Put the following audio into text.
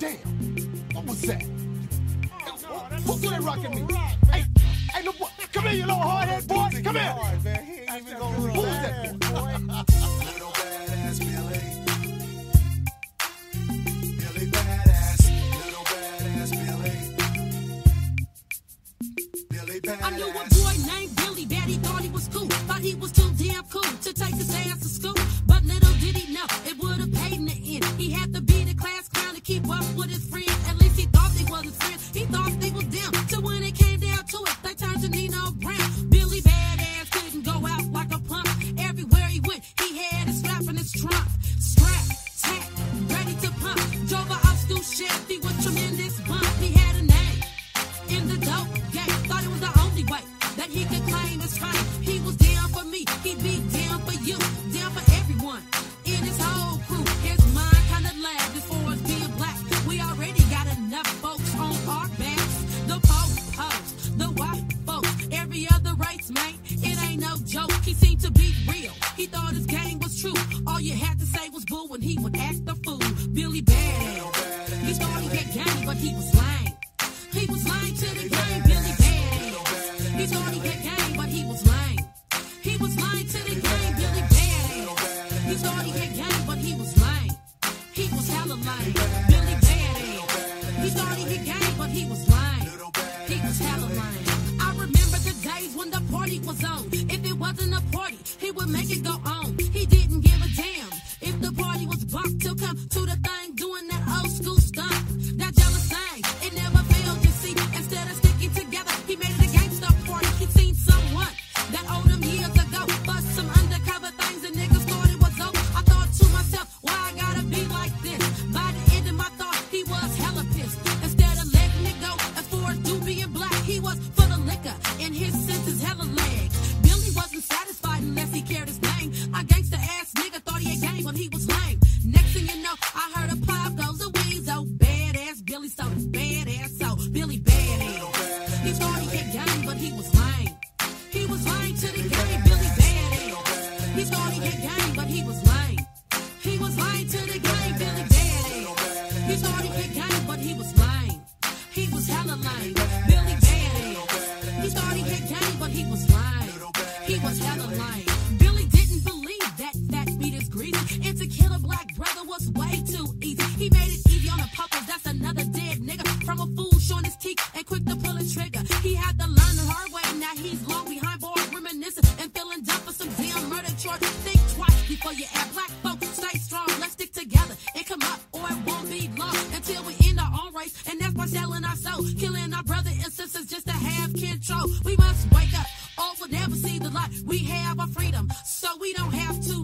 Damn, what was that? Who could that rockin' me? Hey, no boy, come here, you little hard-head boy, come here. Who was that boy? Little badass Billy. Billy badass. Little badass Billy. Billy badass. I knew a boy named Billy Bad. He thought he was cool. Thought he was too damn cool to take his ass to school. But little did he know, it would have paid in the end. He had to be the class clown to keep up with his friends. At least he thought they was his friends. He thought they was them. So when it came down to it, they turned to Nino Brown. Billy Badass couldn't go out like a punk. Everywhere he went, he had a strap in his trunk. Strap, tack, ready to pump. Drove a old school Chevy with tremendous bump. He had a name in the dope game. Thought it was the only way that he could claim his fame. He was down for me, he'd be down for you, down for everyone in his whole crew. His mind kinda lagged as far as being black. We already got enough folks on our backs. The po-pos, the white folks, every other race, man. It ain't no joke. He seemed to be real. He thought his game was true. All you had to say was boo when he would act the fool. Billy Badass. He thought he had game, but he was lame. He was lame to the game, Billy Badass. He thought he had game, but he was lame. He was lame to the game, Billy Badass. He thought he had game, but he was lame. He was hella lame, Billy Badass. He thought he had game, but he was lame. He was hella lame. I remember the days when the party was on. If it wasn't a party, he would make it go on. He didn't give a damn if the party was bumped. He'll come to the thing doing that old school stuff. That jealous thing, it never failed, you see. Instead of sticking together, he made it a gangsta party. He seen someone that owed him years ago. But some undercover things and niggas thought it was over. I thought to myself, why I gotta be like this? By the end of my thought, he was hella pissed. Instead of letting it go, as far as Doobie and Black, he was for the liquor and his senses hella legs. Billy wasn't satisfied unless he cared his name. A gangsta ass nigga thought he had game, but he was lame. Next thing you know, I heard a pop goes a weasel. Badass Billy, so badass, so Billy Badass. He thought he had game, but he was lame. He was lame to the game, Billy Badass. He thought he had game, but he was lame. He was lame to the game, Billy Badass. He thought he had game, but he was lame. He was hella lame, Billy Badass. He thought he had game, but he was lame. He was hella lame. Billy didn't believe that meat is greasy. And to kill a black brother was way too easy. He made it easy on the puppets, that's another dead nigga. From a fool showing his teeth and quick to pull a trigger. He had to learn the hard way, now he's long behind bars, reminiscing and feeling dumb for some damn murder charge. Think twice before you act. Black folks, stay strong, let's stick together and come up, or it won't be long until we end our own race. And that's by selling our soul, killing our brother and sisters just to have control. We must wake up, or we'll never see the light. We have our freedom, so we don't have to